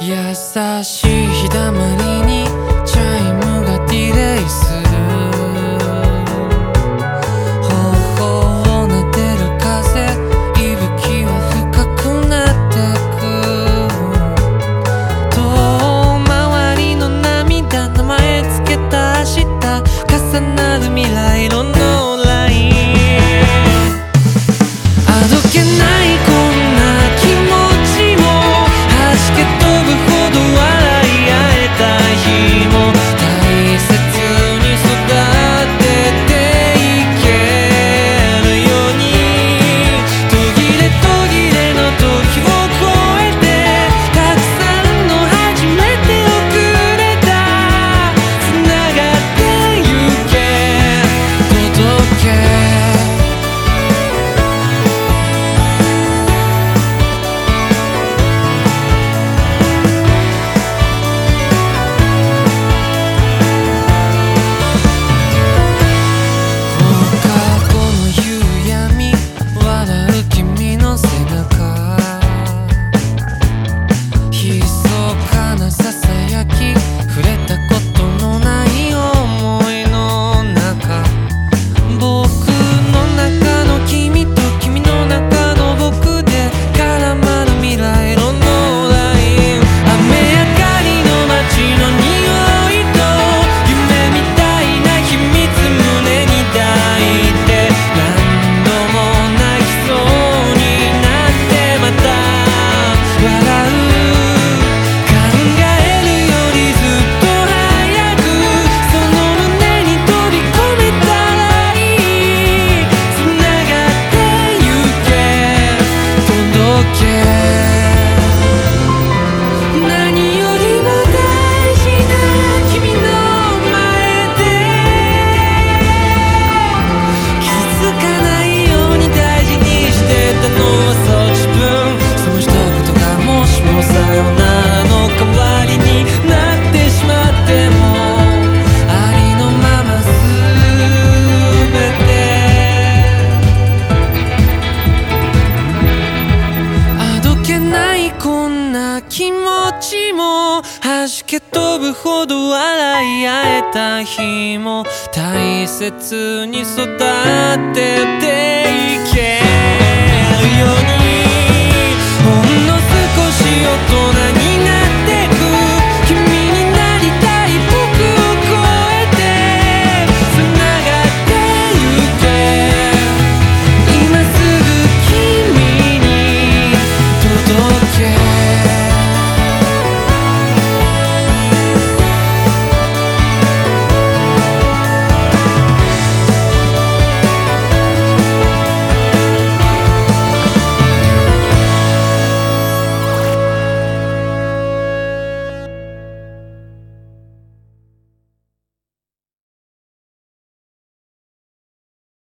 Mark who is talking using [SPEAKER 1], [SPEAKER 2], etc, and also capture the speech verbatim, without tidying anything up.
[SPEAKER 1] 優しい日だまりにチャイムがディレイする。頬を撫でる風、息吹は深くなってく。遠回りの涙、名前つけた明日、重なる未来色のライン。あどけないこんな気持ちも弾け飛ぶほど笑い合えた日も、大切に育てていけるように、途切れ途切れの時を越えて、たくさんの初めてをくれた。つながってゆけ、届け。気持ちも弾け飛ぶほど笑い合えた日も、大切に育ててい